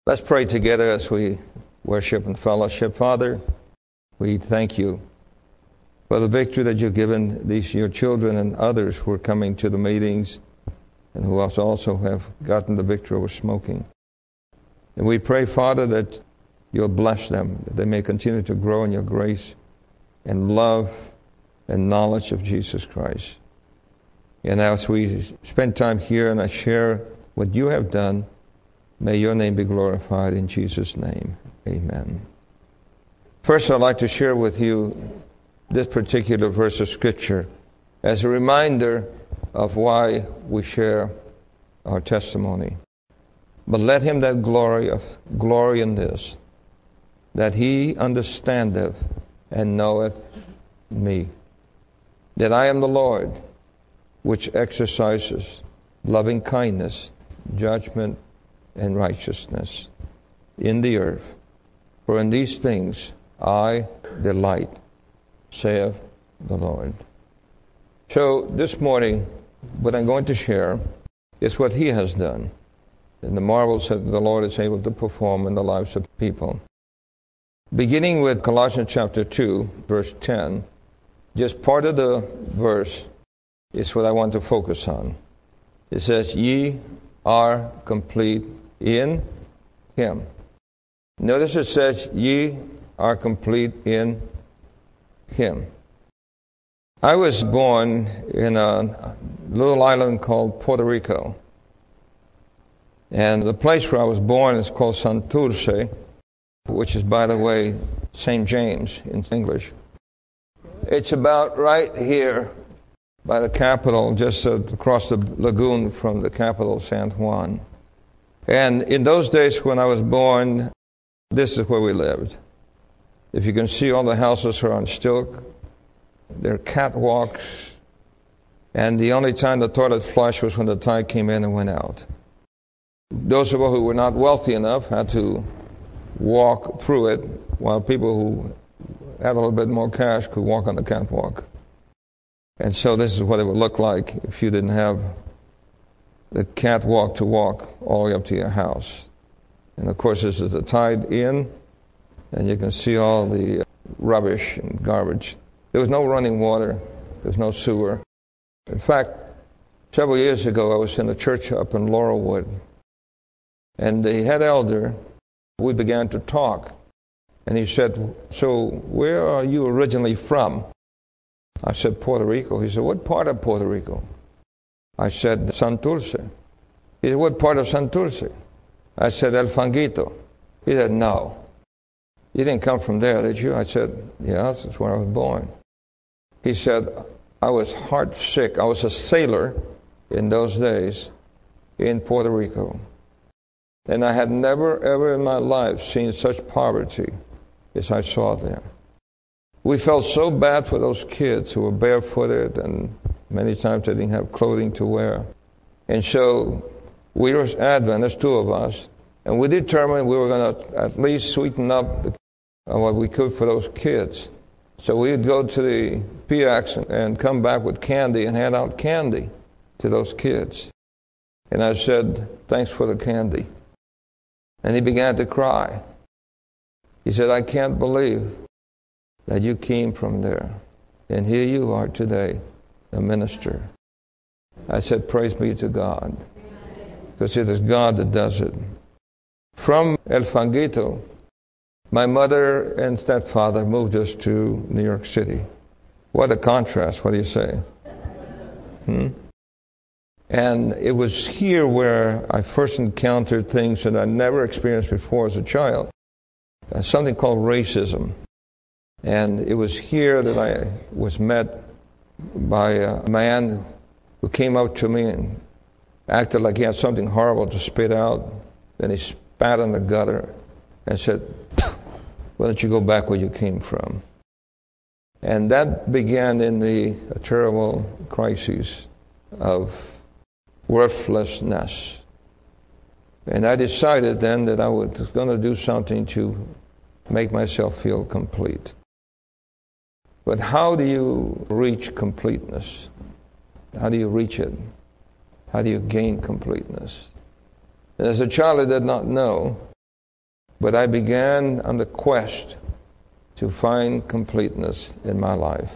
Let's pray together as we worship and fellowship. Father, we thank you for the victory that you've given these your children and others who are coming to the meetings and who also have gotten the victory over smoking. And we pray, Father, that you'll bless them, that they may continue to grow in your grace and love and knowledge of Jesus Christ. And as we spend time here and I share what you have done, may your name be glorified in Jesus' name. Amen. First, I'd like to share with you this particular verse of Scripture as a reminder of why we share our testimony. But let him that glory in this, that he understandeth and knoweth me, that I am the Lord, which exercises loving kindness, judgment, and righteousness in the earth. For in these things I delight, saith the Lord. So this morning, what I'm going to share is what he has done and the marvels that the Lord is able to perform in the lives of people. Beginning with Colossians chapter 2, verse 10, just part of the verse is what I want to focus on. It says, ye are complete in him. Notice it says, ye are complete in him. I was born in a little island called Puerto Rico. And the place where I was born is called Santurce, which is, by the way, St. James in English. It's about right here by the capital, just across the lagoon from the capital, San Juan. And in those days when I was born, this is where we lived. If you can see, all the houses are on stilts. They're catwalks. And the only time the toilet flushed was when the tide came in and went out. Those of us who were not wealthy enough had to walk through it, while people who had a little bit more cash could walk on the catwalk. And so this is what it would look like if you didn't have the catwalk to walk all the way up to your house. And of course, this is the tide in, and you can see all the rubbish and garbage. There was no running water. There was no sewer. In fact, several years ago, I was in a church up in Laurelwood, and the head elder, we began to talk. And he said, so where are you originally from? I said, Puerto Rico. He said, what part of Puerto Rico? I said, Santurce. He said, what part of Santurce? I said, El Fanguito. He said, no. You didn't come from there, did you? I said, yeah, that's where I was born. He said, I was heart sick. I was a sailor in those days in Puerto Rico. And I had never, ever in my life seen such poverty as I saw there. We felt so bad for those kids who were barefooted, and many times they didn't have clothing to wear. And so we were Adventists, two of us, and we determined we were going to at least sweeten up what we could for those kids. So we would go to the PX and come back with candy and hand out candy to those kids. And I said, thanks for the candy. And he began to cry. He said, I can't believe that you came from there. And here you are today, a minister. I said, praise be to God. Because it is God that does it. From El Fanguito, my mother and stepfather moved us to New York City. What a contrast, what do you say? And it was here where I first encountered things that I never experienced before as a child. Something called racism. And it was here that I was met by a man who came up to me and acted like he had something horrible to spit out. Then he spat in the gutter and said, why don't you go back where you came from? And that began in me a terrible crisis of worthlessness. And I decided then that I was going to do something to make myself feel complete. But how do you reach completeness? How do you reach it? How do you gain completeness? And as a child, I did not know But I began on the quest to find completeness in my life.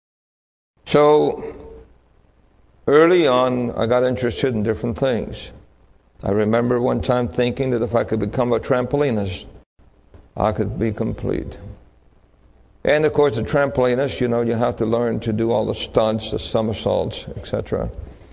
So, early on, I got interested in different things. I remember one time thinking that if I could become a trampolinist, I could be complete. And of course, the trampolinist, you have to learn to do all the stunts, the somersaults, etc.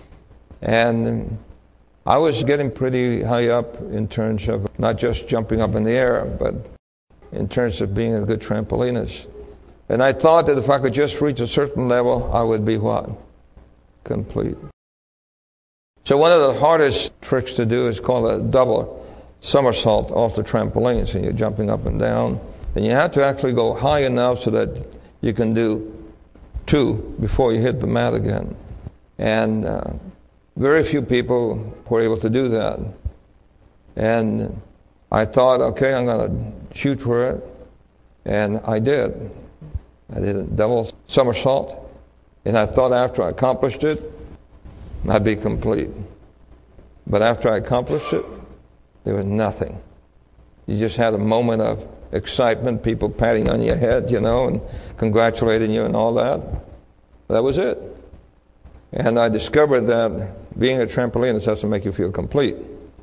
And I was getting pretty high up in terms of not just jumping up in the air, but in terms of being a good trampolinist. And I thought that if I could just reach a certain level, I would be what? Complete. So one of the hardest tricks to do is called a double somersault off the trampoline. So you're jumping up and down. And you have to actually go high enough so that you can do 2 before you hit the mat again. And very few people were able to do that. And I thought, okay, I'm going to shoot for it. And I did. I did a double somersault. And I thought after I accomplished it, I'd be complete. But after I accomplished it, there was nothing. You just had a moment of excitement, people patting on your head, and congratulating you and all that. That was it. And I discovered that being a trampolinist doesn't make you feel complete.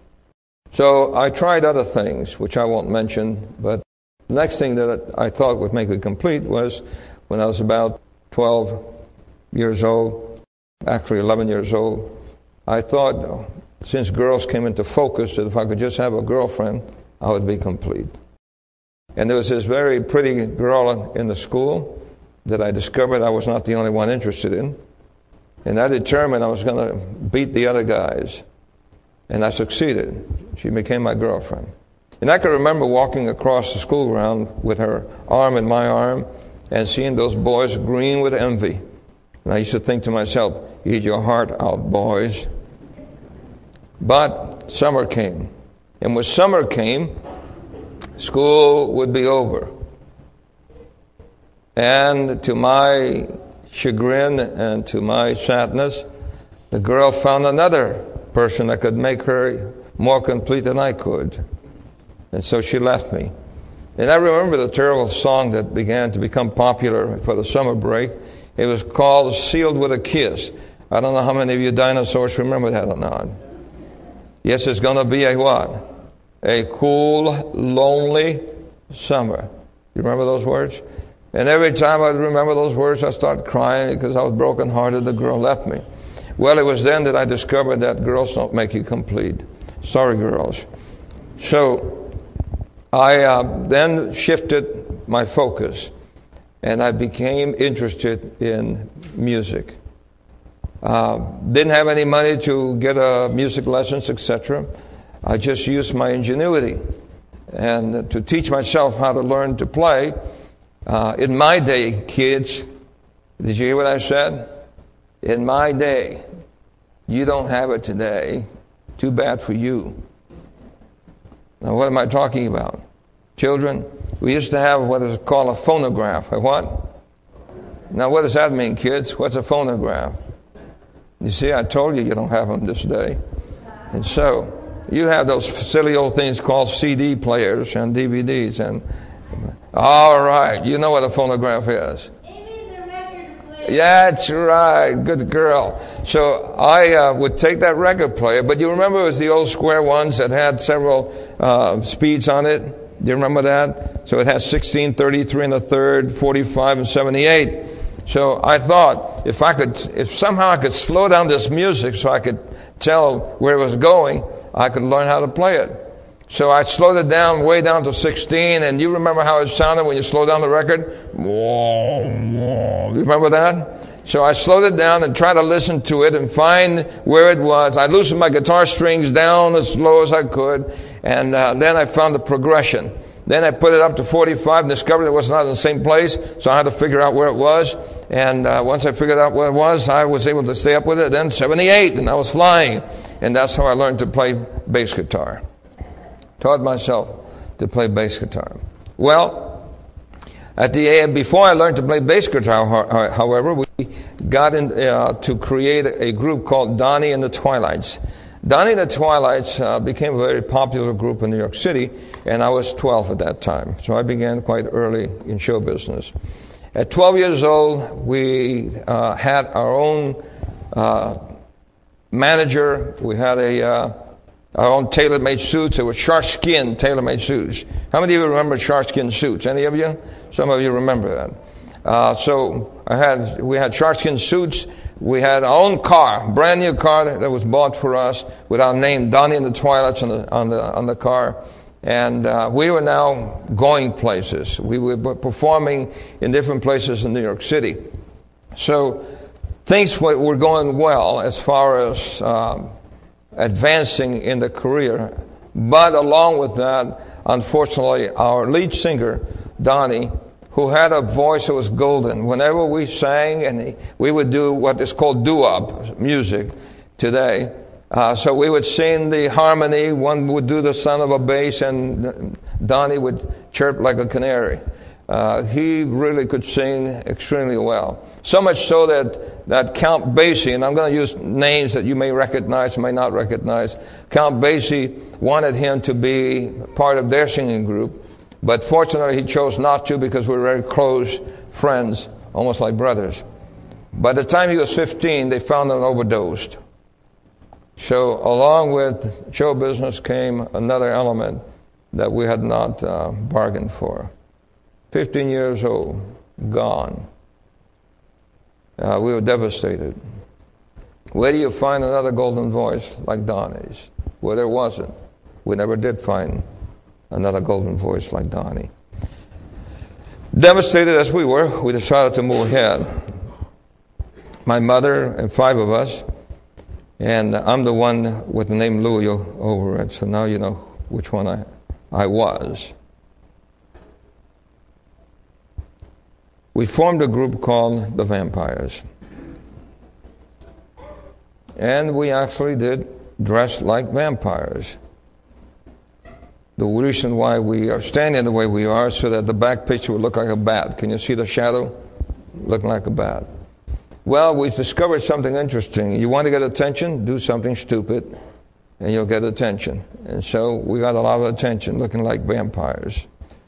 So I tried other things, which I won't mention, but the next thing that I thought would make me complete was when I was about 12 years old, actually 11 years old, I thought, since girls came into focus, that if I could just have a girlfriend, I would be complete. And there was this very pretty girl in the school that I discovered I was not the only one interested in. And I determined I was going to beat the other guys. And I succeeded. She became my girlfriend. And I can remember walking across the school ground with her arm in my arm and seeing those boys green with envy. And I used to think to myself, eat your heart out, boys. But summer came. And when summer came, school would be over. And to my chagrin and to my sadness, the girl found another person that could make her more complete than I could. And so she left me. And I remember the terrible song that began to become popular for the summer break. It was called Sealed with a Kiss. I don't know how many of you dinosaurs remember that or not. Yes, it's going to be a what? A cool, lonely summer. You remember those words? And every time I remember those words, I start crying because I was brokenhearted. The girl left me. Well, it was then that I discovered that girls don't make you complete. Sorry, girls. So I then shifted my focus, and I became interested in music. Didn't have any money to get music lessons, etc. I just used my ingenuity and to teach myself how to learn to play. In my day, kids, did you hear what I said? In my day, you don't have it today. Too bad for you. Now, what am I talking about? Children, we used to have what is called a phonograph. A what? Now, what does that mean, kids? What's a phonograph? You see, I told you don't have them this day. And so, you have those silly old things called CD players and DVDs. And all right, you know what a phonograph is. Yeah, that's right. Good girl. So I would take that record player, but you remember it was the old square ones that had several speeds on it? Do you remember that? So it had 16, 33 and a third, 45 and 78. So I thought if somehow I could slow down this music so I could tell where it was going, I could learn how to play it. So I slowed it down, way down to 16, and you remember how it sounded when you slow down the record? You remember that? So I slowed it down and tried to listen to it and find where it was. I loosened my guitar strings down as low as I could, and then I found the progression. Then I put it up to 45 and discovered it was not in the same place, so I had to figure out where it was. And once I figured out where it was, I was able to stay up with it. Then 78, and I was flying. And that's how I learned to play bass guitar. Taught myself to play bass guitar. Well, before I learned to play bass guitar, however, we got to create a group called Donnie and the Twilights. Donnie and the Twilights became a very popular group in New York City, and I was 12 at that time. So I began quite early in show business. At 12 years old, we had our own manager. We had our own tailor-made suits. It was shark-skin tailor-made suits. How many of you remember shark-skin suits? Any of you? Some of you remember that. So we had shark-skin suits. We had our own car, brand new car that was bought for us with our name, Donnie and the Twilights, on the car. And we were now going places. We were performing in different places in New York City. So things were going well as far as advancing in the career. But along with that, unfortunately, our lead singer, Donnie, who had a voice that was golden. Whenever we sang, and we would do what is called doo-wop music today. So we would sing the harmony, one would do the sound of a bass, and Donnie would chirp like a canary. He really could sing extremely well. So much so that Count Basie, and I'm going to use names that you may recognize, may not recognize, Count Basie wanted him to be part of their singing group, but fortunately he chose not to because we were very close friends, almost like brothers. By the time he was 15, they found him overdosed. So along with show business came another element that we had not bargained for. 15 years old, gone. We were devastated. Where do you find another golden voice like Donnie's? Well, there wasn't. We never did find another golden voice like Donnie. Devastated as we were, we decided to move ahead. My mother and 5 of us, and I'm the one with the name Louis over it, so now you know which one I was. We formed a group called the Vampires. And we actually did dress like vampires. The reason why we are standing the way we are so that the back picture would look like a bat. Can you see the shadow? Looking like a bat. Well, we discovered something interesting. You want to get attention? Do something stupid, and you'll get attention. And so we got a lot of attention looking like vampires.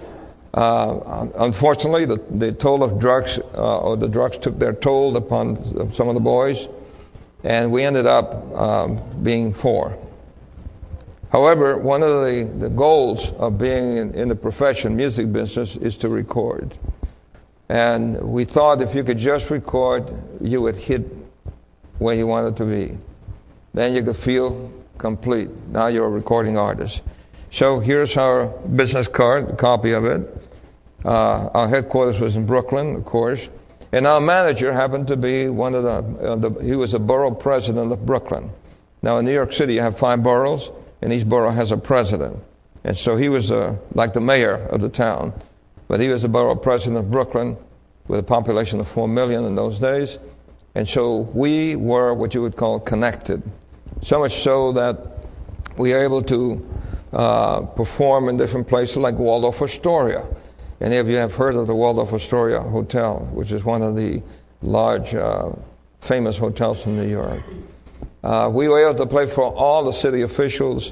Unfortunately, the toll of drugs, or the drugs took their toll upon some of the boys, and we ended up being 4. However, one of the goals of being in the profession, music business, is to record. And we thought if you could just record, you would hit where you wanted to be. Then you could feel complete. Now you're a recording artist. So here's our business card, a copy of it. Our headquarters was in Brooklyn, of course. And our manager happened to be one of he was a borough president of Brooklyn. Now in New York City you have 5 boroughs, and each borough has a president. And so he was like the mayor of the town. But he was the borough president of Brooklyn with a population of 4 million in those days. And so we were what you would call connected. So much so that we are able to perform in different places like Waldorf Astoria. Any of you have heard of the Waldorf Astoria Hotel, which is one of the large, famous hotels in New York. We were able to play for all the city officials.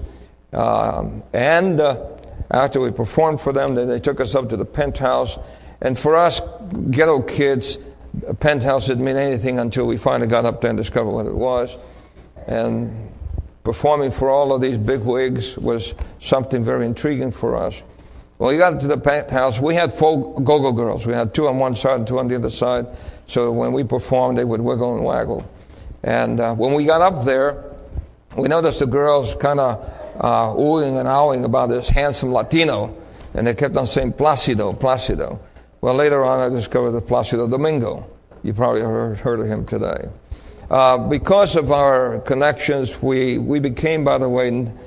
And after we performed for them, then they took us up to the penthouse. And for us ghetto kids, a penthouse didn't mean anything until we finally got up there and discovered what it was. And performing for all of these big wigs was something very intriguing for us. When we got to the penthouse, we had 4 go-go girls. We had 2 on one side and 2 on the other side. So when we performed, they would wiggle and waggle. And when we got up there, we noticed the girls kind of oohing and ahhing about this handsome Latino. And they kept on saying, Placido, Placido. Well, later on, I discovered that Placido Domingo. You probably heard of him today. Because of our connections, we became, by the way,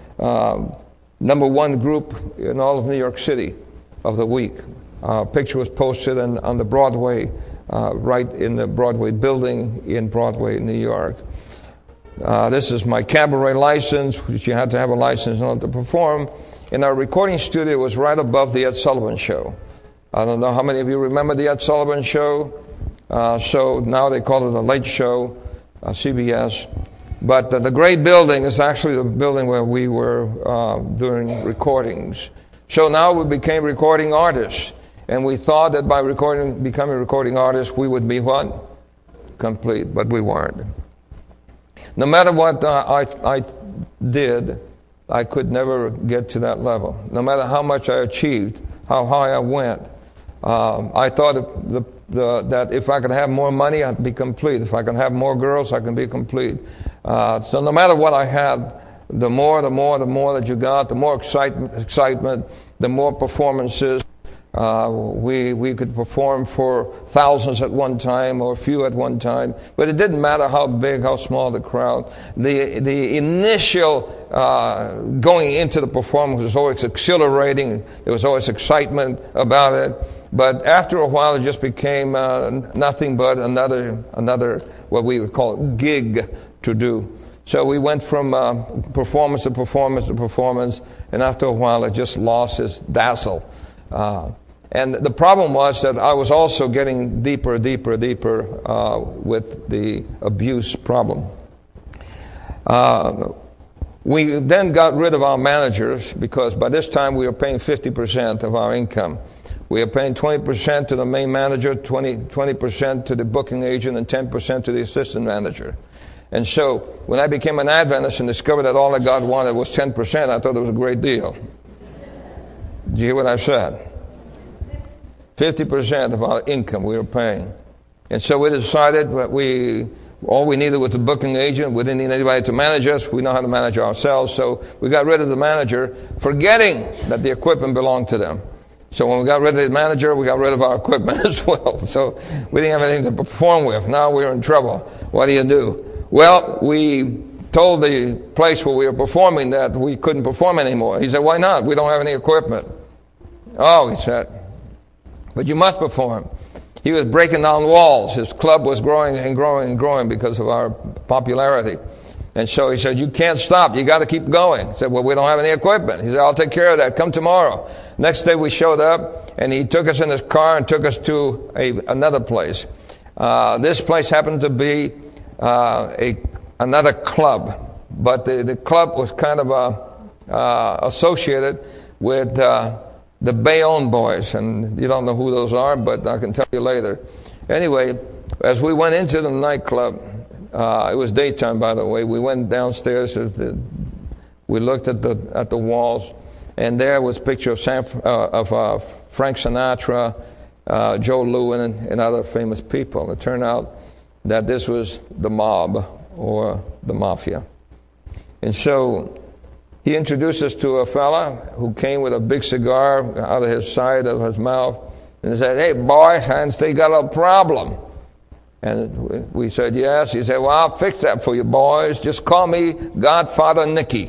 number 1 group in all of New York City of the week. Our picture was posted on the Broadway, right in the Broadway building in Broadway, New York. This is my cabaret license, which you had to have a license in order to perform. And our recording studio was right above the Ed Sullivan Show. I don't know how many of you remember the Ed Sullivan Show. So now they call it the Late Show, CBS. But the great building is actually the building where we were doing recordings. So now we became recording artists. And we thought that by becoming recording artists, we would be what? Complete. But we weren't. No matter what I did, I could never get to that level. No matter how much I achieved, how high I went, I thought that if I could have more money, I'd be complete. If I could have more girls, I can be complete. So no matter what I had, the more that you got, the more excitement, the more performances. We could perform for thousands at one time or a few at one time, but it didn't matter how big, how small the crowd. The initial going into the performance was always exhilarating. There was always excitement about it. But after a while, it just became nothing but another what we would call gig to do. So we went from performance to performance to performance, and after a while, it just lost its dazzle. And the problem was that I was also getting deeper with the abuse problem. We then got rid of our managers because by this time we were paying 50% of our income. We were paying 20% to the main manager, 20% to the booking agent, and 10% to the assistant manager. And so when I became an Adventist and discovered that all that God wanted was 10%, I thought it was a great deal. Did you hear what I said? 50% of our income we were paying. And so we decided that all we needed was a booking agent. We didn't need anybody to manage us. We know how to manage ourselves. So we got rid of the manager, forgetting that the equipment belonged to them. So when we got rid of the manager, we got rid of our equipment as well. So we didn't have anything to perform with. Now we were in trouble. What do you do? Well, we told the place where we were performing that we couldn't perform anymore. He said, why not? We don't have any equipment. Oh, he said, but you must perform. He was breaking down walls. His club was growing and growing and growing because of our popularity. And so he said, you can't stop. You got to keep going. He said, well, we don't have any equipment. He said, I'll take care of that. Come tomorrow. Next day we showed up, and he took us in his car and took us to another place. This place happened to be another club, but the club was kind of associated with the Bayonne boys, and you don't know who those are, but I can tell you later. Anyway, as we went into the nightclub, it was daytime, by the way. We went downstairs. We looked at the walls, and there was a picture of Frank Sinatra, Joe Louis, and other famous people. It turned out that this was the mob or the mafia. And so he introduced us to a fella who came with a big cigar out of his side of his mouth and said, hey, boys, I understand you got a little problem. And we said, yes. He said, well, I'll fix that for you, boys. Just call me Godfather Nicky.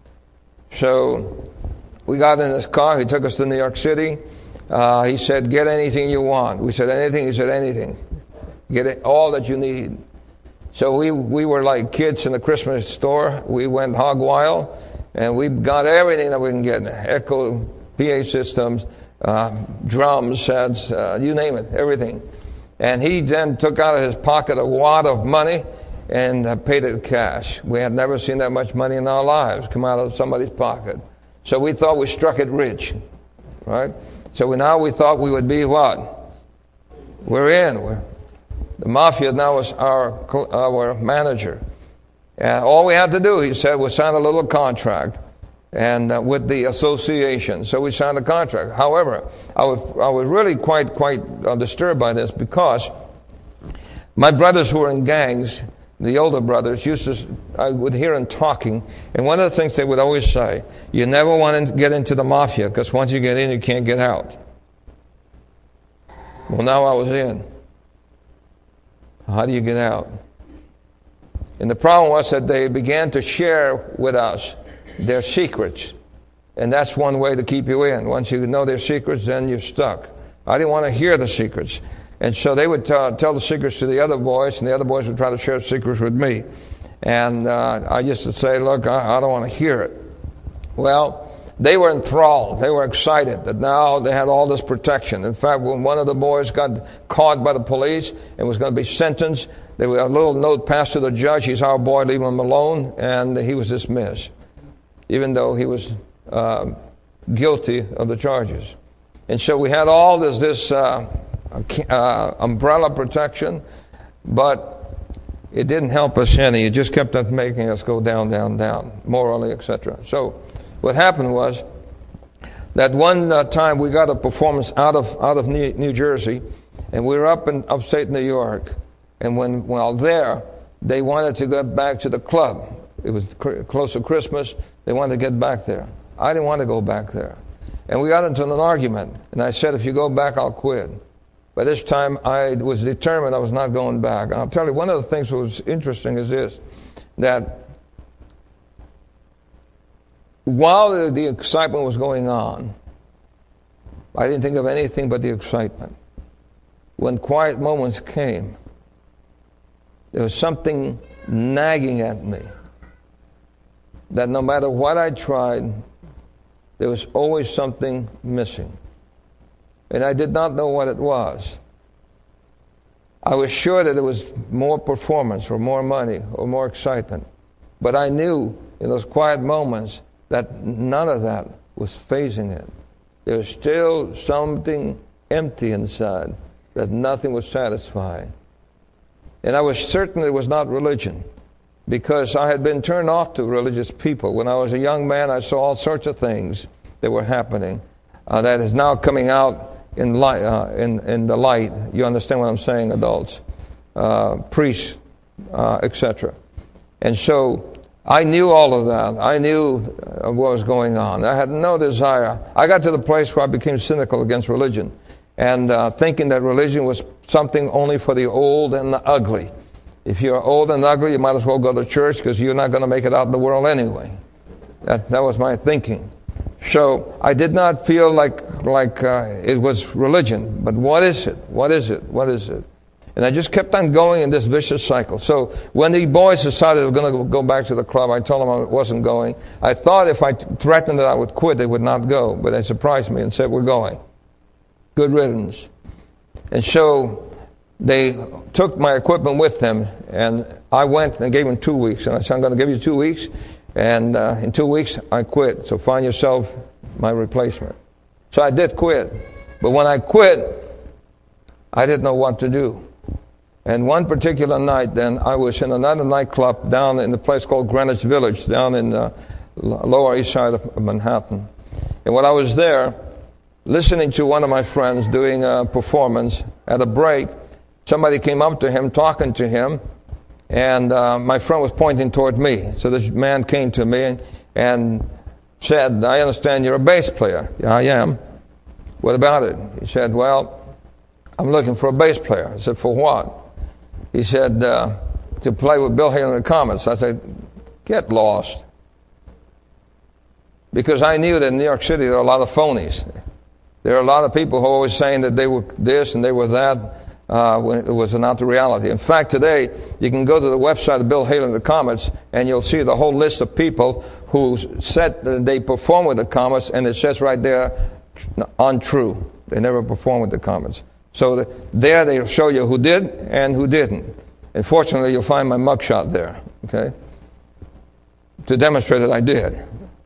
So we got in his car. He took us to New York City. He said, get anything you want. We said, anything? He said, anything. Get it, all that you need. So we were like kids in the Christmas store. We went hog wild, and we got everything that we can get. Echo, PA systems, drums, sets, you name it, everything. And he then took out of his pocket a wad of money and paid it cash. We had never seen that much money in our lives come out of somebody's pocket. So we thought we struck it rich, right? So now we thought we would be what? We're in. The mafia now was our manager. And all we had to do, he said, was sign a little contract and with the association. So we signed the contract. However, I was really quite disturbed by this because my brothers who were in gangs, the older brothers, I would hear them talking, and one of the things they would always say, you never want to get into the mafia because once you get in, you can't get out. Well, now I was in. How do you get out? And the problem was that they began to share with us their secrets. And that's one way to keep you in. Once you know their secrets, then you're stuck. I didn't want to hear the secrets. And so they would tell the secrets to the other boys, and the other boys would try to share the secrets with me. And I used to say, look, I don't want to hear it. Well, they were enthralled. They were excited that now they had all this protection. In fact, when one of the boys got caught by the police and was going to be sentenced, There was a little note passed to the judge, he's our boy, leave him alone, and he was dismissed, even though he was guilty of the charges. And so we had all this umbrella protection, but it didn't help us any. It just kept on making us go down, down, down, morally, etc. So what happened was that one time we got a performance out of New Jersey, and we were up in upstate New York. And while there, they wanted to get back to the club. It was close to Christmas. They wanted to get back there. I didn't want to go back there. And we got into an argument. And I said, if you go back, I'll quit. By this time, I was determined I was not going back. And I'll tell you, one of the things that was interesting is this, that while the excitement was going on, I didn't think of anything but the excitement. When quiet moments came, there was something nagging at me that no matter what I tried, there was always something missing. And I did not know what it was. I was sure that it was more performance or more money or more excitement. But I knew in those quiet moments that none of that was phasing it. There was still something empty inside that nothing was satisfying. And I was certain it was not religion, because I had been turned off to religious people. When I was a young man, I saw all sorts of things that were happening that is now coming out in the light. You understand what I'm saying, adults? Priests, etc. And so I knew all of that. I knew what was going on. I had no desire. I got to the place where I became cynical against religion, and thinking that religion was something only for the old and the ugly. If you're old and ugly, you might as well go to church, because you're not going to make it out in the world anyway. That was my thinking. So I did not feel like it was religion. But what is it? What is it? What is it? And I just kept on going in this vicious cycle. So when the boys decided they were going to go back to the club, I told them I wasn't going. I thought if I threatened that I would quit, they would not go. But they surprised me and said, we're going. Good riddance. And so they took my equipment with them, and I went and gave them 2 weeks. And I said, I'm going to give you 2 weeks, and in 2 weeks I quit. So find yourself my replacement. So I did quit. But when I quit, I didn't know what to do. And one particular night then, I was in another nightclub down in a place called Greenwich Village, down in the Lower East Side of Manhattan. And when I was there, listening to one of my friends doing a performance, at a break, somebody came up to him, talking to him, and my friend was pointing toward me. So this man came to me and said, I understand you're a bass player. Yeah, I am. What about it? He said, well, I'm looking for a bass player. I said, for what? He said, to play with Bill Haley and the Comets. I said, get lost. Because I knew that in New York City there are a lot of phonies. There are a lot of people who are always saying that they were this and they were that, when it was not the reality. In fact, today, you can go to the website of Bill Haley and the Comets, and you'll see the whole list of people who said that they performed with the Comets, and it says right there, untrue. They never performed with the Comets. So there they show you who did and who didn't. And fortunately, you'll find my mugshot there, okay, to demonstrate that I did.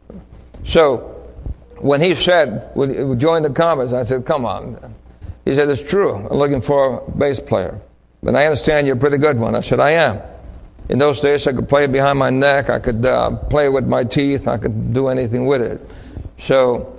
So when he said, we'll join the Comets, I said, come on. He said, it's true. I'm looking for a bass player. But I understand you're a pretty good one. I said, I am. In those days, I could play it behind my neck. I could play it with my teeth. I could do anything with it. So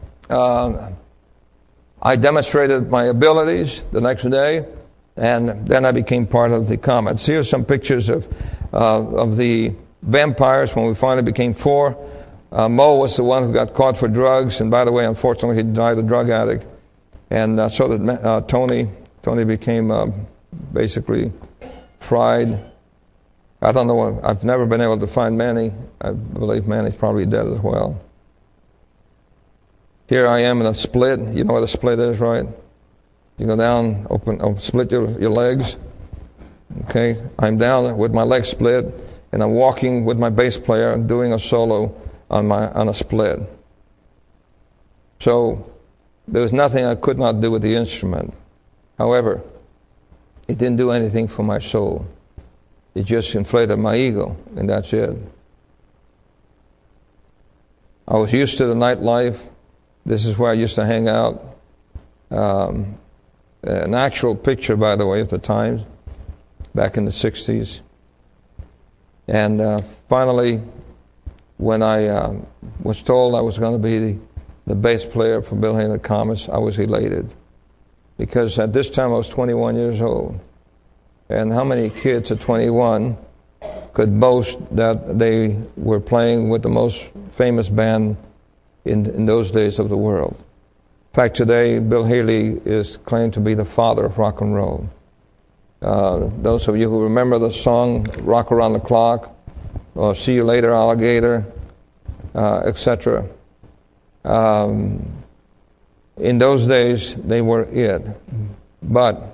I demonstrated my abilities the next day, and then I became part of the Comets. Here's some pictures of the Vampires when we finally became four. Mo was the one who got caught for drugs, and by the way, unfortunately, he died a drug addict. And so did Tony. Tony became basically fried. I don't know. I've never been able to find Manny. I believe Manny's probably dead as well. Here I am in a split. You know what a split is, right? You go down, split your legs. Okay, I'm down with my legs split, and I'm walking with my bass player and doing a solo on a split. So there was nothing I could not do with the instrument. However, It didn't do anything for my soul. It just inflated my ego, and that's it. I was used to the nightlife. This is where I used to hang out. An actual picture, by the way, of the times, back in the 60s. And finally, when I was told I was going to be the bass player for Bill Haley Comets, I was elated. Because at this time I was 21 years old. And how many kids at 21 could boast that they were playing with the most famous band in those days of the world? In fact, today, Bill Haley is claimed to be the father of rock and roll. Those of you who remember the song Rock Around the Clock, or See You Later, Alligator, etc. In those days, they were it. But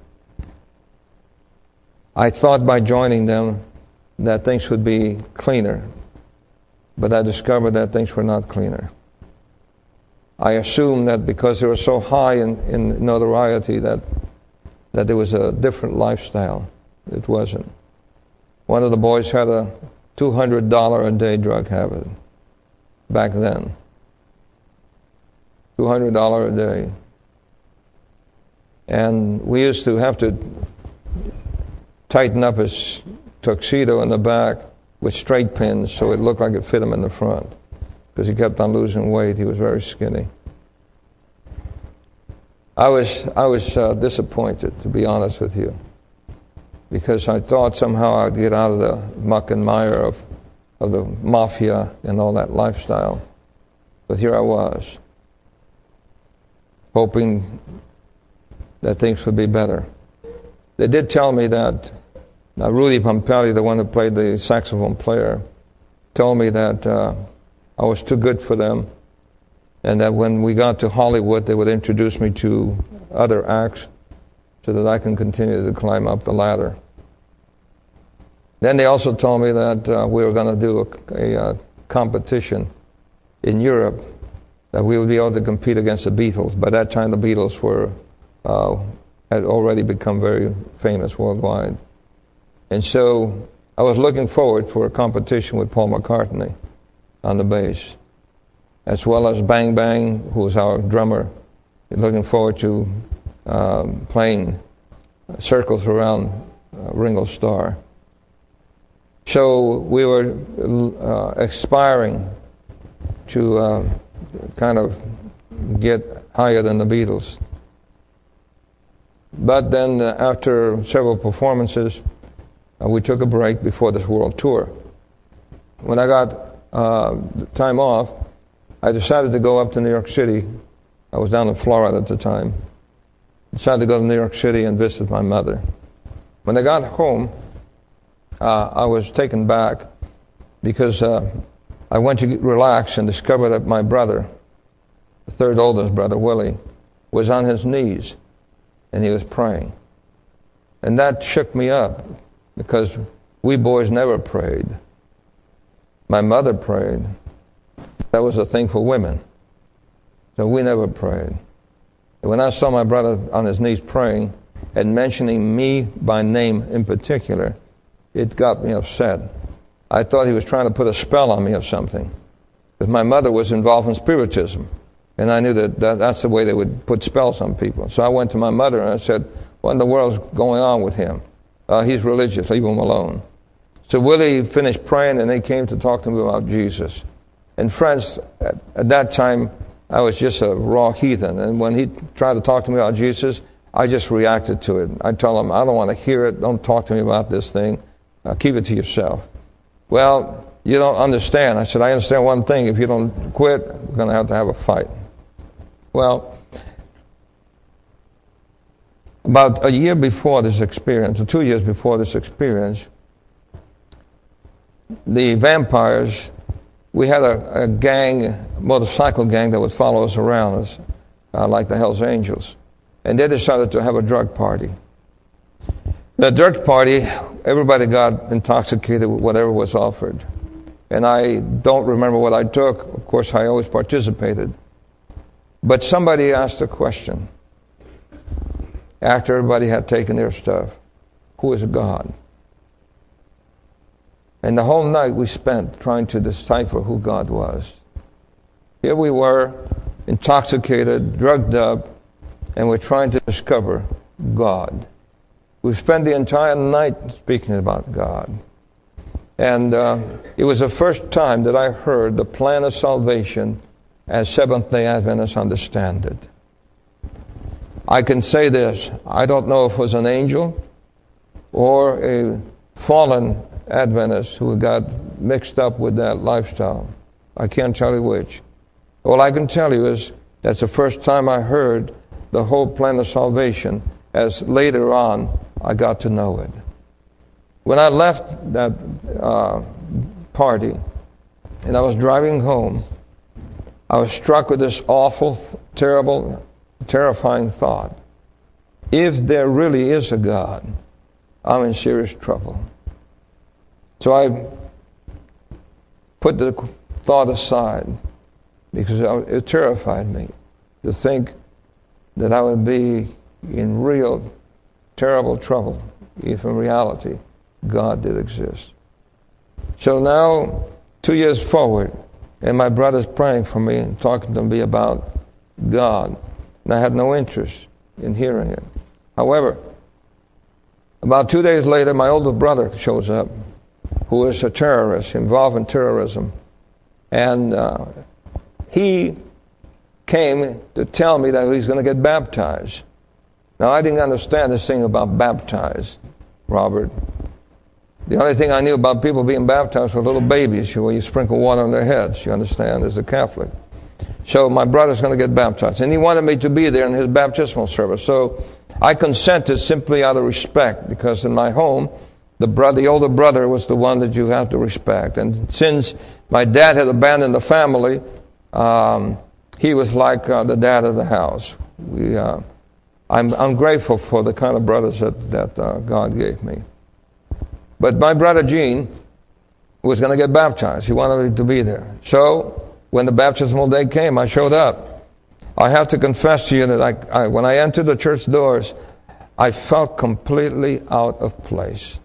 I thought by joining them that things would be cleaner. But I discovered that things were not cleaner. I assumed that because they were so high in notoriety that there was a different lifestyle. It wasn't. One of the boys had a $200 a day drug habit back then. $200 a day. And we used to have to tighten up his tuxedo in the back with straight pins so it looked like it fit him in the front, because he kept on losing weight. He was very skinny. I was disappointed, to be honest with you, because I thought somehow I'd get out of the muck and mire of the mafia and all that lifestyle. But here I was, hoping that things would be better. They did tell me that Rudy Pompelli, the one who played the saxophone player, told me that I was too good for them, and that when we got to Hollywood, they would introduce me to other acts so that I can continue to climb up the ladder. Then they also told me that we were going to do a competition in Europe, that we would be able to compete against the Beatles. By that time, the Beatles had already become very famous worldwide. And so I was looking forward for a competition with Paul McCartney on the bass, as well as Bang Bang, who was our drummer, looking forward to playing circles around Ringo Starr. So we were aspiring to kind of get higher than the Beatles. But then after several performances, we took a break before this world tour. When I got time off, I decided to go up to New York City. I was down in Florida at the time. Decided to go to New York City and visit my mother. When I got home, I was taken back because I went to relax and discovered that my brother, the third oldest brother, Willie, was on his knees and he was praying. And that shook me up, because we boys never prayed. My mother prayed. That was a thing for women. So we never prayed. And when I saw my brother on his knees praying and mentioning me by name in particular, it got me upset. I thought he was trying to put a spell on me or something. Because my mother was involved in Spiritism. And I knew that's the way they would put spells on people. So I went to my mother and I said, what in the world's going on with him? He's religious, leave him alone. So Willie finished praying and they came to talk to me about Jesus. And friends, at that time, I was just a raw heathen. And when he tried to talk to me about Jesus, I just reacted to it. I told him, I don't want to hear it. Don't talk to me about this thing. Keep it to yourself. Well, you don't understand. I said, I understand one thing. If you don't quit, we're going to have a fight. Well, about a year before this experience, or 2 years before this experience, the vampires, we had a gang, motorcycle gang that would follow us around, like the Hells Angels. And they decided to have a drug party. The drug party, everybody got intoxicated with whatever was offered. And I don't remember what I took. Of course, I always participated. But somebody asked a question. after everybody had taken their stuff. Who is God? And the whole night we spent trying to decipher who God was. Here we were, intoxicated, drugged up, and we're trying to discover God. We spent the entire night speaking about God. And it was the first time that I heard the plan of salvation as Seventh-day Adventists understand it. I can say this, I don't know if it was an angel or a fallen Adventist who got mixed up with that lifestyle. I can't tell you which. All I can tell you is that's the first time I heard the whole plan of salvation, as later on I got to know it. When I left that party and I was driving home, I was struck with this awful, terrible, terrifying thought. If there really is a God, I'm in serious trouble. So I put the thought aside because it terrified me to think that I would be in real terrible trouble if in reality God did exist. So now, 2 years forward, and my brother's praying for me and talking to me about God, and I had no interest in hearing it. However, about 2 days later, my older brother shows up, who is a terrorist, involved in terrorism, and he came to tell me that he's going to get baptized. Now, I didn't understand this thing about baptized, Robert. The only thing I knew about people being baptized were little babies, where you sprinkle water on their heads, you understand, as a Catholic. So my brother's going to get baptized. And he wanted me to be there in his baptismal service. So I consented simply out of respect, because in my home, the older brother was the one that you have to respect. And since my dad had abandoned the family, he was like the dad of the house. I'm grateful for the kind of brothers that God gave me. But my brother Gene was going to get baptized. He wanted me to be there. So when the baptismal day came, I showed up. I have to confess to you that when I entered the church doors, I felt completely out of place.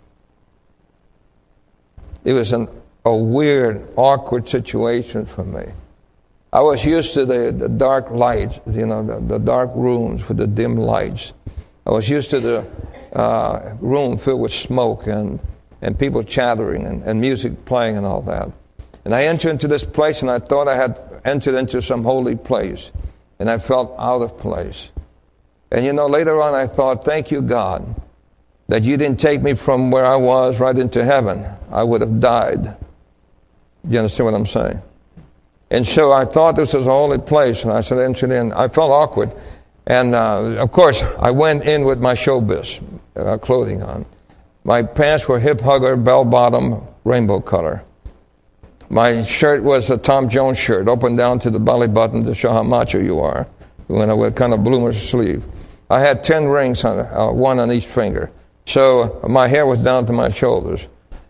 It was a weird, awkward situation for me. I was used to the dark lights, the dark rooms with the dim lights. I was used to the room filled with smoke and people chattering and music playing and all that. And I entered into this place and I thought I had entered into some holy place. And I felt out of place. And later on I thought, thank you, God, that you didn't take me from where I was right into heaven. I would have died. You understand what I'm saying? And so I thought this was a holy place, and I said, entered in. I felt awkward. And, of course, I went in with my showbiz clothing on. My pants were hip hugger, bell bottom, rainbow color. My shirt was a Tom Jones shirt, open down to the belly button to show how macho you are, with kind of bloomer sleeve. I had 10 rings, one on each finger. So my hair was down to my shoulders.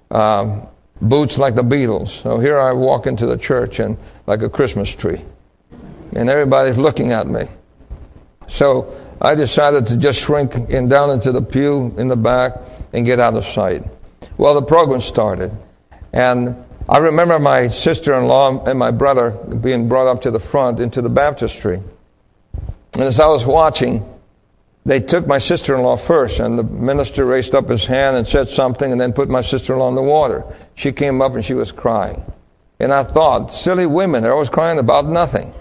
Boots like the Beatles. So here I walk into the church and like a Christmas tree. And everybody's looking at me. So I decided to just shrink down into the pew in the back and get out of sight. Well, the program started. And I remember my sister-in-law and my brother being brought up to the front into the baptistry. And as I was watching, they took my sister-in-law first, and the minister raised up his hand and said something and then put my sister-in-law in the water. She came up and she was crying. And I thought, silly women, they're always crying about nothing.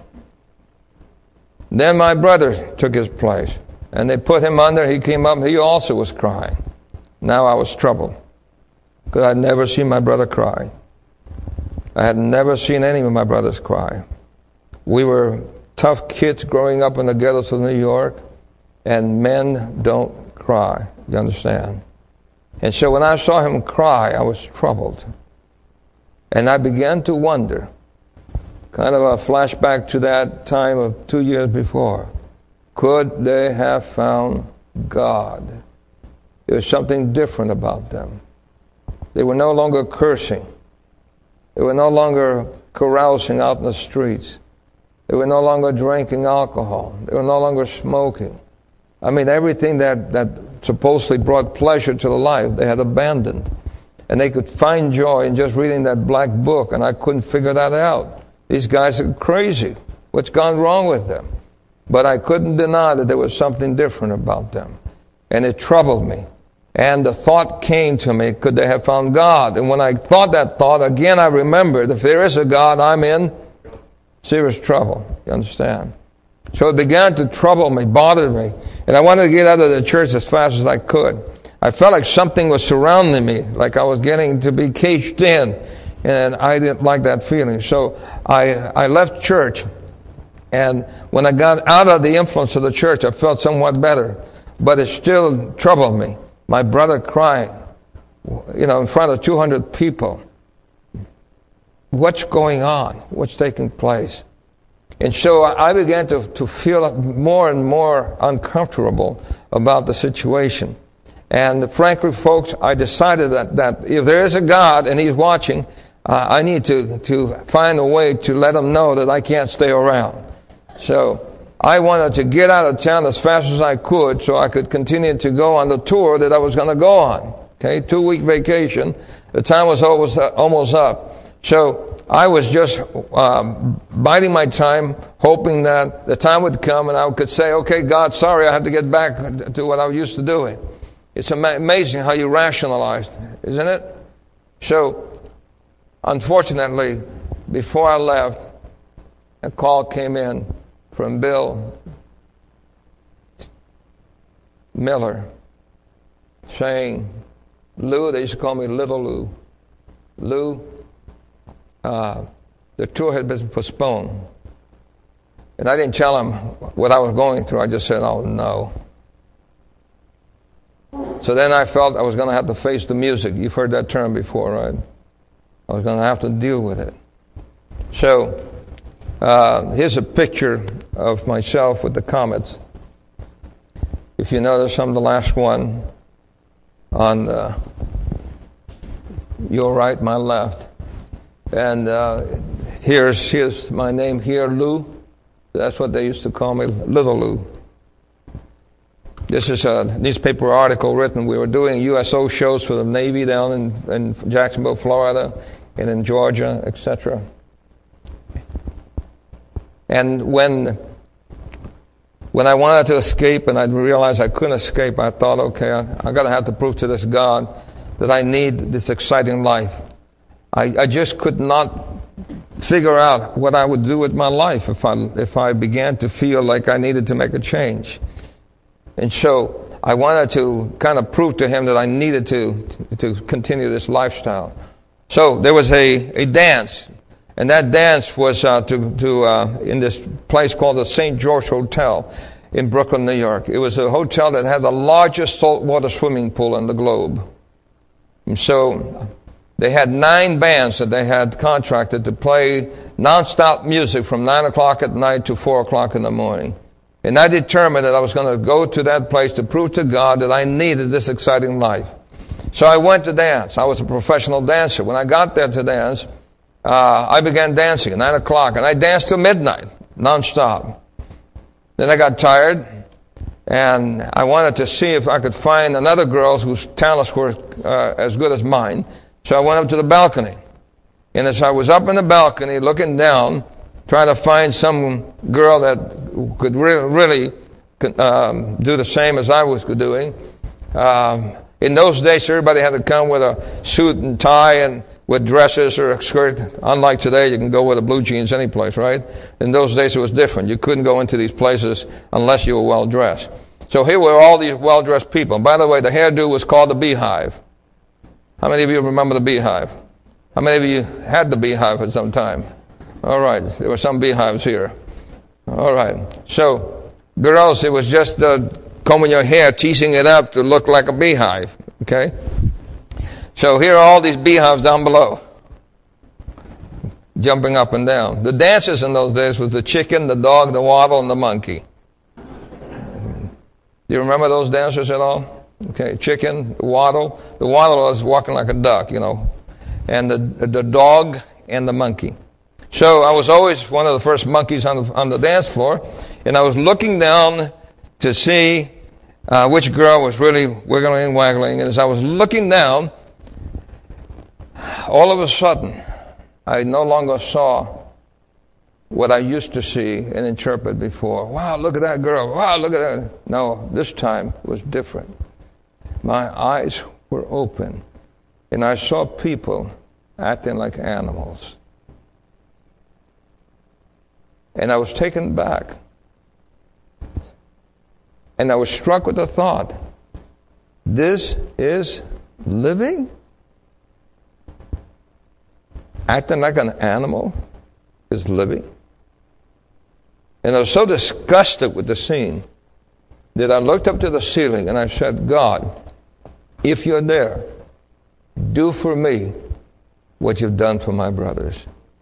Then my brother took his place, and they put him under. He came up, and he also was crying. Now I was troubled, because I'd never seen my brother cry. I had never seen any of my brothers cry. We were tough kids growing up in the ghettos of New York, and men don't cry, you understand? And so when I saw him cry, I was troubled. And I began to wonder, kind of a flashback to that time of 2 years before, could they have found God? There was something different about them. They were no longer cursing. They were no longer carousing out in the streets. They were no longer drinking alcohol. They were no longer smoking. I mean, everything that supposedly brought pleasure to the life, they had abandoned. And they could find joy in just reading that black book, and I couldn't figure that out. These guys are crazy. What's gone wrong with them? But I couldn't deny that there was something different about them. And it troubled me. And the thought came to me, could they have found God? And when I thought that thought, again I remembered, if there is a God, I'm in serious trouble. You understand? So it began to trouble me, bother me. And I wanted to get out of the church as fast as I could. I felt like something was surrounding me, like I was getting to be caged in. And I didn't like that feeling. So I left church. And when I got out of the influence of the church, I felt somewhat better. But it still troubled me. My brother crying, in front of 200 people. What's going on? What's taking place? And so I began to feel more and more uncomfortable about the situation. And frankly, folks, I decided that if there is a God and He's watching, I need to find a way to let Him know that I can't stay around. So I wanted to get out of town as fast as I could so I could continue to go on the tour that I was going to go on. Okay, 2-week vacation. The time was almost up. So I was just biding my time, hoping that the time would come and I could say, okay, God, sorry, I have to get back to what I used to doing. It's amazing how you rationalize, isn't it? So, unfortunately, before I left, a call came in from Bill Miller saying, Lou, they used to call me Little Lou. Lou, the tour had been postponed. And I didn't tell him what I was going through. I just said, oh no. So then I felt I was going to have to face the music. You've heard that term before, right? I was going to have to deal with it. So here's a picture of myself with the Comets. If you notice, I'm the last one on your right, my left. And here's my name here, Lou. That's what they used to call me, Little Lou. This is a newspaper article written. We were doing USO shows for the Navy down in Jacksonville, Florida, and in Georgia, etc. And when I wanted to escape and I realized I couldn't escape, I thought, okay, I'm going to have to prove to this God that I need this exciting life. I just could not figure out what I would do with my life if I began to feel like I needed to make a change. And so I wanted to kind of prove to him that I needed to continue this lifestyle. So there was a dance, and that dance was in this place called the St. George Hotel in Brooklyn, New York. It was a hotel that had the largest saltwater swimming pool in the globe. And so they had 9 bands that they had contracted to play non-stop music from 9 o'clock at night to 4 o'clock in the morning. And I determined that I was going to go to that place to prove to God that I needed this exciting life. So I went to dance. I was a professional dancer. When I got there to dance, I began dancing at 9 o'clock. And I danced till midnight, non-stop. Then I got tired. And I wanted to see if I could find another girl whose talents were as good as mine. So I went up to the balcony. And as I was up in the balcony looking down, trying to find some girl that could really do the same as I was doing. In those days, everybody had to come with a suit and tie and with dresses or a skirt. Unlike today, you can go with a blue jeans any place, right? In those days, it was different. You couldn't go into these places unless you were well-dressed. So here were all these well-dressed people. By the way, the hairdo was called the Beehive. How many of you remember the Beehive? How many of you had the Beehive at some time? All right, there were some beehives here. All right, so girls, it was just combing your hair, teasing it up to look like a beehive, okay? So here are all these beehives down below, jumping up and down. The dances in those days was the chicken, the dog, the waddle, and the monkey. Do you remember those dancers at all? Okay, chicken, the waddle. The waddle was walking like a duck, and the dog and the monkey. So I was always one of the first monkeys on the dance floor, and I was looking down to see which girl was really wiggling and waggling. And as I was looking down, all of a sudden, I no longer saw what I used to see and interpret before. Wow, look at that girl. Wow, look at that. No, this time was different. My eyes were open, and I saw people acting like animals. And I was taken back. And I was struck with the thought, this is living? Acting like an animal is living? And I was so disgusted with the scene that I looked up to the ceiling and I said, God, if you're there, do for me what you've done for my brothers.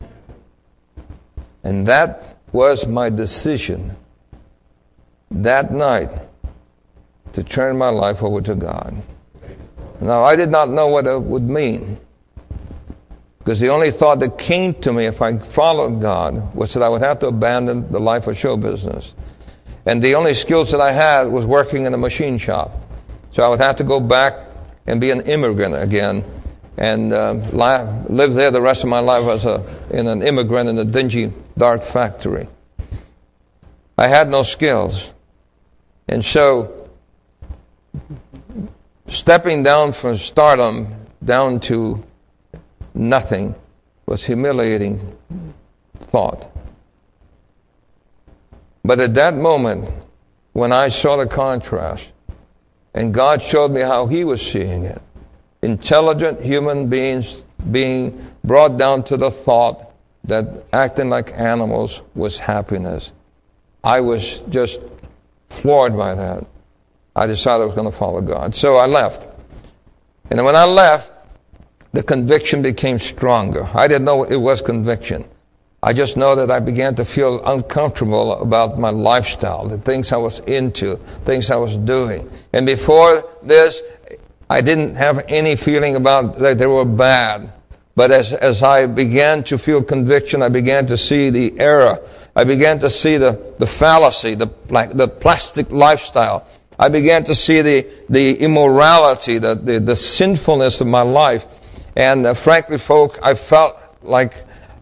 And that was my decision that night to turn my life over to God. Now, I did not know what it would mean, because the only thought that came to me if I followed God was that I would have to abandon the life of show business. And the only skills that I had was working in a machine shop. So I would have to go back and be an immigrant again and live there the rest of my life as an immigrant in a dingy, dark factory. I had no skills. And so, stepping down from stardom down to nothing was humiliating thought. But at that moment, when I saw the contrast, and God showed me how He was seeing it, intelligent human beings being brought down to the thought that acting like animals was happiness, I was just floored by that. I decided I was going to follow God. So I left. And when I left, the conviction became stronger. I didn't know it was conviction. I just know that I began to feel uncomfortable about my lifestyle, the things I was into, things I was doing. And before this, I didn't have any feeling about that they were bad. But as I began to feel conviction, I began to see the error. I began to see the fallacy, the plastic lifestyle. I began to see the immorality, the sinfulness of my life. And frankly, folk, I felt like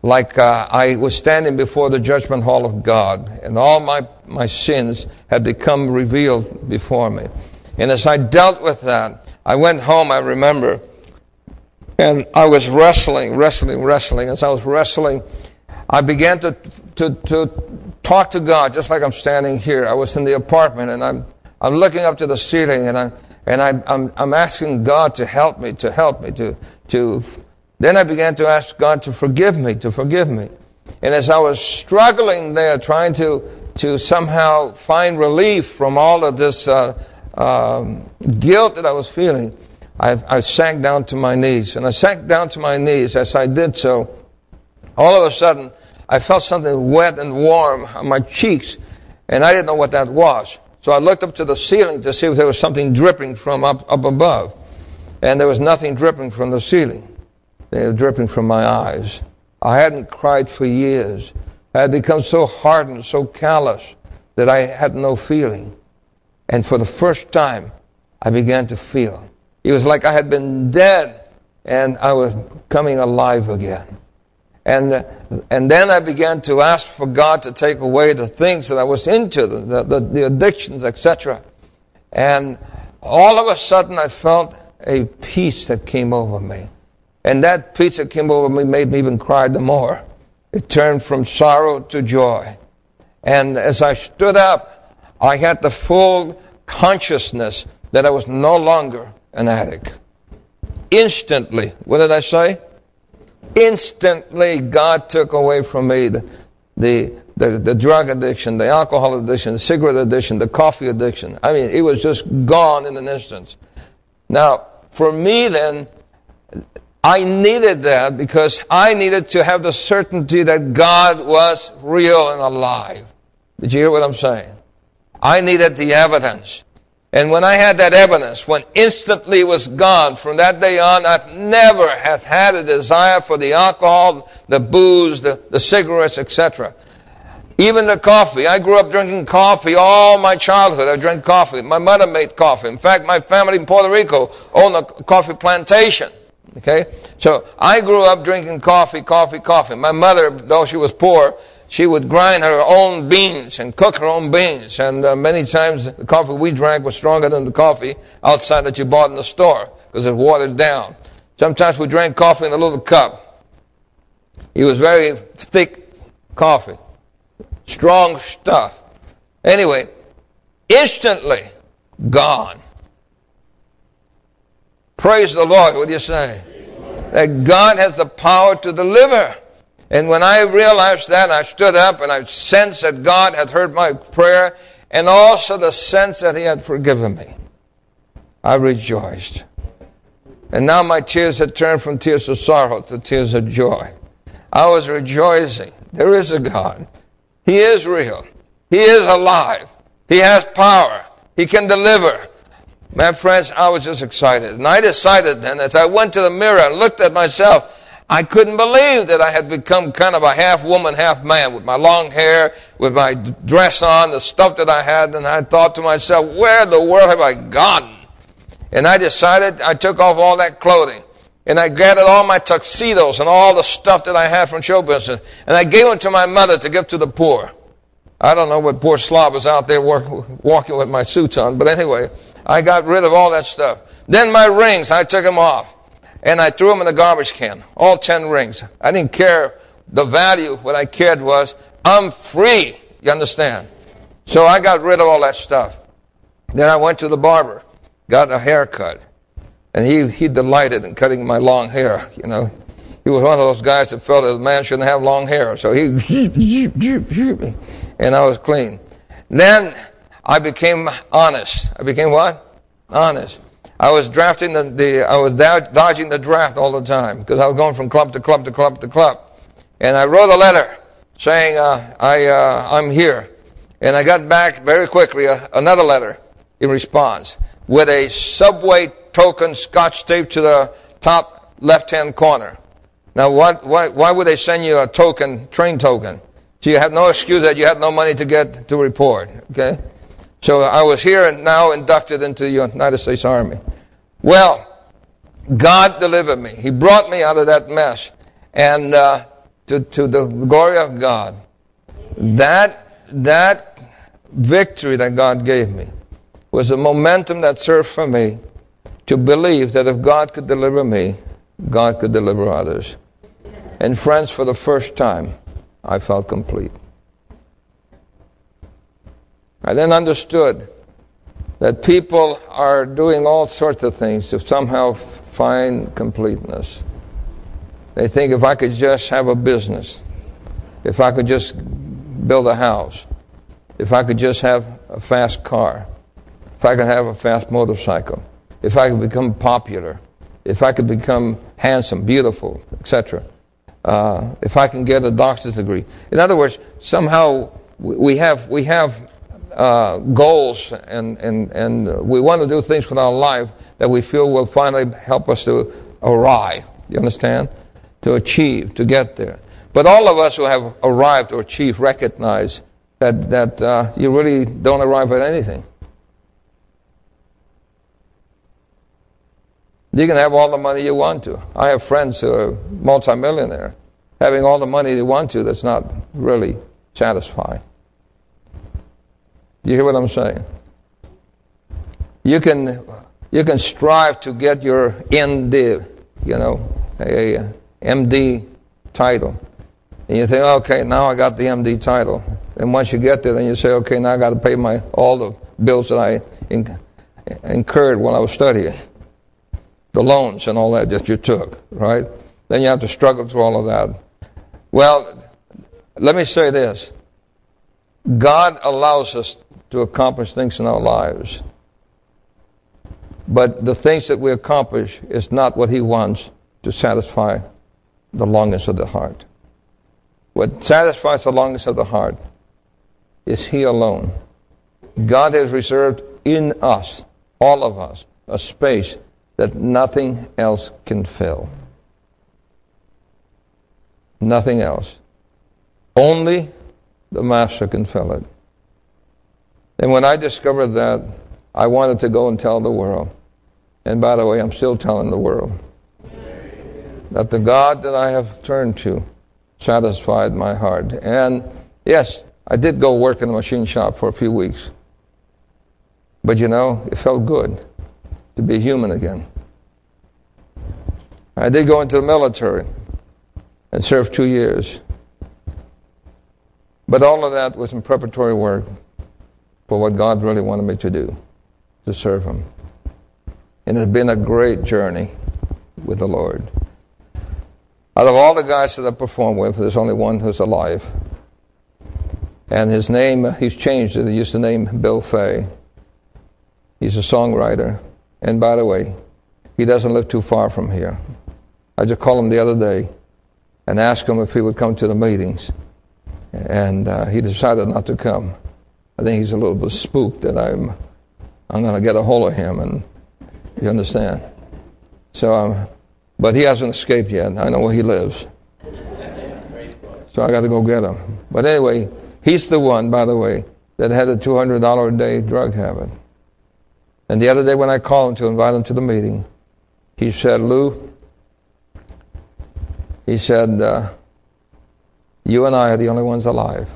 I was standing before the judgment hall of God, and all my sins had become revealed before me. And as I dealt with that, I went home, I remember, and I was wrestling. As I was wrestling, I began to talk to God, just like I'm standing here. I was in the apartment, and I'm looking up to the ceiling, and I'm asking God to help me. Then I began to ask God to forgive me. And as I was struggling there, trying to somehow find relief from all of this guilt that I was feeling, I sank down to my knees. And I sank down to my knees. As I did so, all of a sudden, I felt something wet and warm on my cheeks, and I didn't know what that was. So I looked up to the ceiling to see if there was something dripping from up above. And there was nothing dripping from the ceiling. They were dripping from my eyes. I hadn't cried for years. I had become so hardened, so callous, that I had no feeling. And for the first time, I began to feel. It was like I had been dead, and I was coming alive again. And then I began to ask for God to take away the things that I was into, the addictions, etc. And all of a sudden I felt a peace that came over me. And that peace that came over me made me even cry the more. It turned from sorrow to joy. And as I stood up, I had the full consciousness that I was no longer an addict. Instantly, what did I say? Instantly, God took away from me the drug addiction, the alcohol addiction, the cigarette addiction, the coffee addiction. I mean, it was just gone in an instant. Now, for me then, I needed that because I needed to have the certainty that God was real and alive. Did you hear what I'm saying? I needed the evidence. And when I had that evidence, when instantly it was gone, from that day on, I've never had a desire for the alcohol, the booze, the cigarettes, etc. Even the coffee. I grew up drinking coffee all my childhood. I drank coffee. My mother made coffee. In fact, my family in Puerto Rico owned a coffee plantation. Okay? So I grew up drinking coffee. My mother, though she was poor, she would grind her own beans and cook her own beans. And many times the coffee we drank was stronger than the coffee outside that you bought in the store because it watered down. Sometimes we drank coffee in a little cup. It was very thick coffee. Strong stuff. Anyway, instantly gone. Praise the Lord. What do you say? That God has the power to deliver. And when I realized that, I stood up and I sensed that God had heard my prayer and also the sense that He had forgiven me. I rejoiced. And now my tears had turned from tears of sorrow to tears of joy. I was rejoicing. There is a God. He is real. He is alive. He has power. He can deliver. My friends, I was just excited. And I decided then, as I went to the mirror and looked at myself, I couldn't believe that I had become kind of a half woman, half man, with my long hair, with my dress on, the stuff that I had, and I thought to myself, where in the world have I gone? And I decided, I took off all that clothing, and I gathered all my tuxedos and all the stuff that I had from show business, and I gave them to my mother to give to the poor. I don't know what poor slob was out there walking with my suits on, but anyway, I got rid of all that stuff. Then my rings, I took them off, and I threw them in the garbage can, all 10 rings. I didn't care the value. What I cared was, I'm free, you understand? So I got rid of all that stuff. Then I went to the barber, got a haircut. And he delighted in cutting my long hair, you know. He was one of those guys that felt that a man shouldn't have long hair. So he, and I was clean. Then I became honest. I became what? Honest. I was drafting I was dodging the draft all the time because I was going from club to club to club to club. And I wrote a letter saying, I'm here. And I got back very quickly another letter in response with a Subway token scotch taped to the top left-hand corner. Now, why would they send you a token, train token? So you have no excuse that you had no money to get to report, okay? So I was here and now inducted into the United States Army. Well, God delivered me. He brought me out of that mess. And to the glory of God, that victory that God gave me was a momentum that served for me to believe that if God could deliver me, God could deliver others. And friends, for the first time, I felt complete. I then understood that people are doing all sorts of things to somehow find completeness. They think if I could just have a business, if I could just build a house, if I could just have a fast car, if I could have a fast motorcycle, if I could become popular, if I could become handsome, beautiful, etc., if I can get a doctor's degree. In other words, somehow we have goals and we want to do things with our life that we feel will finally help us to arrive. You understand? To achieve, to get there. But all of us who have arrived or achieved recognize that you really don't arrive at anything. You can have all the money you want to. I have friends who are multimillionaire. Having all the money they want to, that's not really satisfying. Do you hear what I'm saying? You can strive to get your MD, a MD title. And you think, okay, now I got the MD title. And once you get there, then you say, okay, now I got to pay all the bills that I incurred while I was studying. The loans and all that you took, right? Then you have to struggle through all of that. Well, let me say this. God allows us to accomplish things in our lives. But the things that we accomplish is not what He wants to satisfy the longings of the heart. What satisfies the longings of the heart is He alone. God has reserved in us, all of us, a space that nothing else can fill. Nothing else. Only the Master can fill it. And when I discovered that, I wanted to go and tell the world. And by the way, I'm still telling the world that the God that I have turned to satisfied my heart. And yes, I did go work in a machine shop for a few weeks. But it felt good to be human again. I did go into the military and serve 2 years. But all of that was in preparatory work for what God really wanted me to do, to serve Him. And it's been a great journey with the Lord. Out of all the guys that I performed with, there's only one who's alive. And his name, he's changed it. He used the name Bill Fay. He's a songwriter. And by the way, he doesn't live too far from here. I just called him the other day and asked him if he would come to the meetings. And he decided not to come. I think he's a little bit spooked that I'm going to get a hold of him, and you understand. So, but he hasn't escaped yet. I know where he lives. So I got to go get him. But anyway, he's the one, by the way, that had a $200 a day drug habit. And the other day when I called him to invite him to the meeting, he said, Lou, he said, you and I are the only ones alive.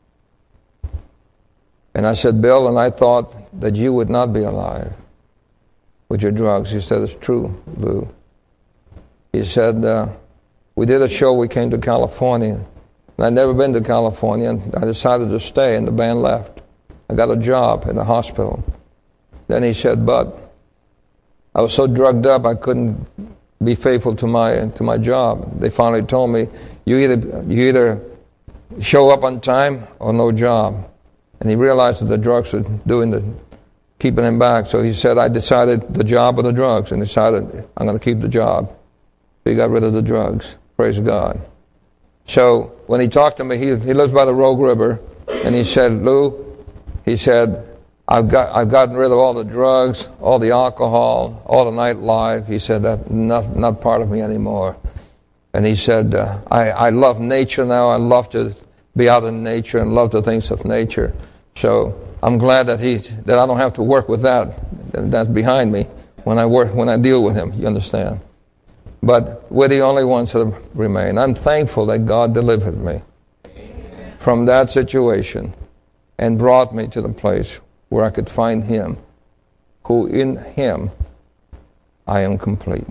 And I said, Bill, and I thought that you would not be alive with your drugs. He said, it's true, Lou. He said, we did a show, we came to California. And I'd never been to California, and I decided to stay, and the band left. I got a job in the hospital. Then he said, but I was so drugged up I couldn't be faithful to my job. They finally told me, you either show up on time or no job. And he realized that the drugs were keeping him back. So he said, I decided the job or the drugs, and decided I'm going to keep the job. So he got rid of the drugs. Praise God. So when he talked to me, he lives by the Rogue River, and he said, Lou, he said, I've gotten rid of all the drugs, all the alcohol, all the nightlife. He said, that's not part of me anymore. And he said, I love nature now. I love to be out in nature and love the things of nature. So I'm glad that I don't have to work with that. That's behind me when I deal with him. You understand? But we're the only ones that remain. I'm thankful that God delivered me from that situation and brought me to the place where I could find Him, who in Him I am complete.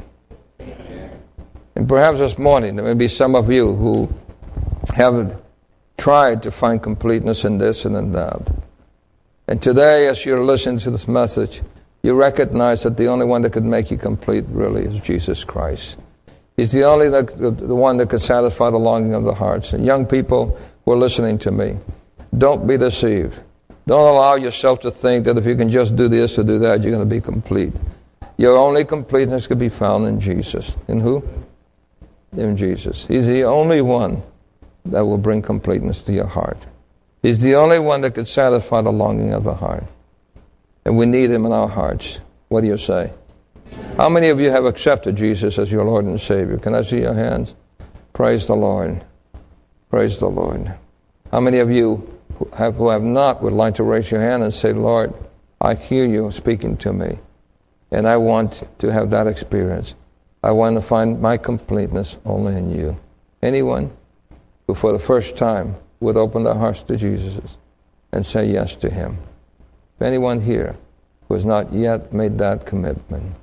And perhaps this morning there may be some of you who have tried to find completeness in this and in that. And today, as you're listening to this message, you recognize that the only one that could make you complete really is Jesus Christ. He's the only the one that could satisfy the longing of the hearts. And young people who are listening to me, don't be deceived. Don't allow yourself to think that if you can just do this or do that, you're going to be complete. Your only completeness could be found in Jesus. In who? In Jesus. He's the only one that will bring completeness to your heart. He's the only one that could satisfy the longing of the heart. And we need Him in our hearts. What do you say? How many of you have accepted Jesus as your Lord and Savior? Can I see your hands? Praise the Lord. Praise the Lord. How many of you who have not would like to raise your hand and say, Lord, I hear you speaking to me, and I want to have that experience. I want to find my completeness only in you. Anyone who for the first time would open their hearts to Jesus and say yes to Him? Anyone here who has not yet made that commitment?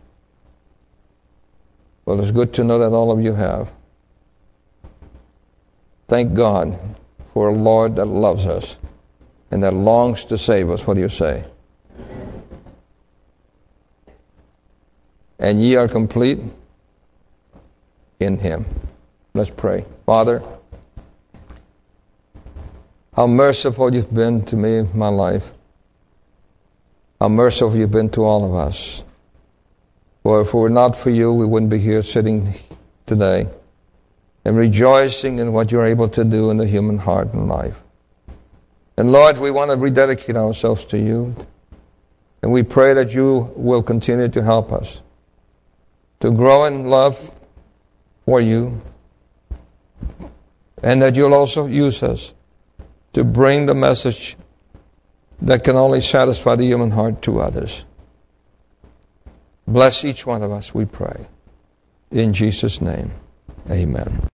Well, it's good to know that all of you have. Thank God for a Lord that loves us and that longs to save us. What do you say? And ye are complete in Him. Let's pray. Father, how merciful You've been to me in my life. How merciful You've been to all of us. For if it were not for You, we wouldn't be here sitting today and rejoicing in what You're able to do in the human heart and life. And Lord, we want to rededicate ourselves to You. And we pray that You will continue to help us to grow in love for You, and that You'll also use us to to bring the message that can only satisfy the human heart to others. Bless each one of us, we pray. In Jesus' name, amen.